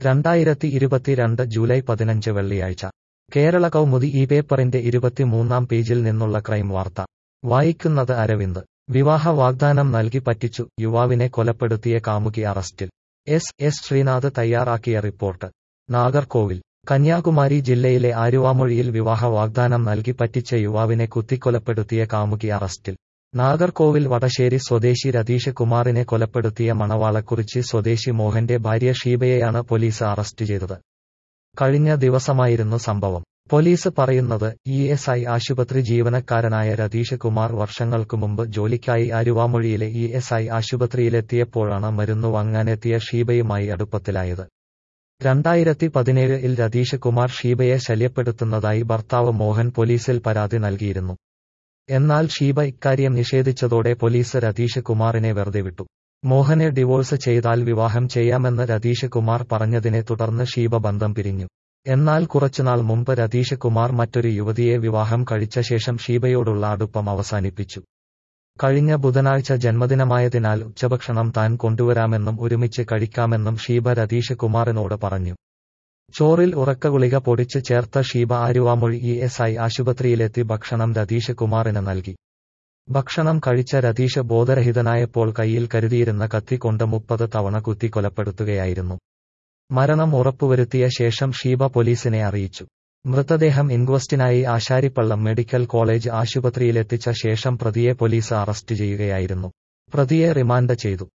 2022 July 15 വെള്ളിയാഴ്ച കേരള കൗമുദി ഈ പേപ്പറിന്റെ 23-ാം പേജിൽ നിന്നുള്ള ക്രൈം വാർത്ത വായിക്കുന്നത് അരവിന്ദ്. വിവാഹ വാഗ്ദാനം നൽകി പറ്റിച്ചു, യുവാവിനെ കൊലപ്പെടുത്തിയ കാമുകി അറസ്റ്റിൽ. എസ് ശ്രീനാഥ് തയ്യാറാക്കിയ റിപ്പോർട്ട്. നാഗർകോവിൽ. കന്യാകുമാരി ജില്ലയിലെ ആലുവാമൊഴിയിൽ വിവാഹ വാഗ്ദാനം നൽകി പറ്റിച്ച യുവാവിനെ കുത്തിക്കൊലപ്പെടുത്തിയ കാമുകി അറസ്റ്റിൽ. നാഗർകോവിൽ വടശ്ശേരി സ്വദേശി രതീഷ് കുമാറിനെ കൊലപ്പെടുത്തിയ മണവാളക്കുറിച്ചി സ്വദേശി മോഹന്റെ ഭാര്യ ഷീബയെയാണ് പോലീസ് അറസ്റ്റ് ചെയ്തത്. കഴിഞ്ഞ ദിവസമായിരുന്നു സംഭവം. പോലീസ് പറയുന്നത്, ESI ആശുപത്രി ജീവനക്കാരനായ രതീഷ് കുമാർ വർഷങ്ങൾക്കു മുമ്പ് ജോലിക്കായി ആലുവാമൊഴിയിലെ ESI ആശുപത്രിയിലെത്തിയപ്പോഴാണ് മരുന്നു വാങ്ങാനെത്തിയ ഷീബയുമായി അടുപ്പത്തിലായത്. 2017-ൽ രതീഷ് കുമാർ ഷീബയെ ശല്യപ്പെടുത്തുന്നതായി ഭർത്താവ് മോഹൻ പോലീസിൽ പരാതി നൽകിയിരുന്നു. എന്നാൽ ഷീബ ഇക്കാര്യം നിഷേധിച്ചതോടെ പോലീസ് രതീഷ് കുമാറിനെ വെറുതെ വിട്ടു. മോഹനെ ഡിവോഴ്സ് ചെയ്താൽ വിവാഹം ചെയ്യാമെന്ന് രതീഷ് കുമാർ പറഞ്ഞതിനെ തുടർന്ന് ഷീബ ബന്ധം പിരിഞ്ഞു. എന്നാൽ കുറച്ചുനാൾ മുമ്പ് രതീഷ് കുമാർ മറ്റൊരു യുവതിയെ വിവാഹം കഴിച്ച ശേഷം ഷീബയോടുള്ള അടുപ്പം അവസാനിപ്പിച്ചു. കഴിഞ്ഞ ബുധനാഴ്ച ജന്മദിനമായതിനാൽ ഉച്ചഭക്ഷണം താൻ കൊണ്ടുവരാമെന്നും ഒരുമിച്ച് കഴിക്കാമെന്നും ഷീബ രതീഷ് കുമാറിനോട് പറഞ്ഞു. ചോറിൽ ഉറക്കഗുളിക പൊടിച്ച് ചേർത്ത ഷീബ ആലുവാമൊഴി ESI ആശുപത്രിയിലെത്തി ഭക്ഷണം രതീഷ് കുമാറിന് നൽകി. ഭക്ഷണം കഴിച്ച രതീഷ് ബോധരഹിതനായപ്പോൾ കയ്യിൽ കരുതിയിരുന്ന കത്തി കൊണ്ട് 30 തവണ കുത്തി കൊലപ്പെടുത്തുകയായിരുന്നു. മരണം ഉറപ്പുവരുത്തിയ ശേഷം ഷീബ പോലീസിനെ അറിയിച്ചു. മൃതദേഹം ഇൻക്വസ്റ്റിനായി ആശാരിപ്പള്ളം മെഡിക്കൽ കോളേജ് ആശുപത്രിയിലെത്തിച്ച ശേഷം പ്രതിയെ പോലീസ് അറസ്റ്റ് ചെയ്യുകയായിരുന്നു. പ്രതിയെ റിമാൻഡ് ചെയ്തു.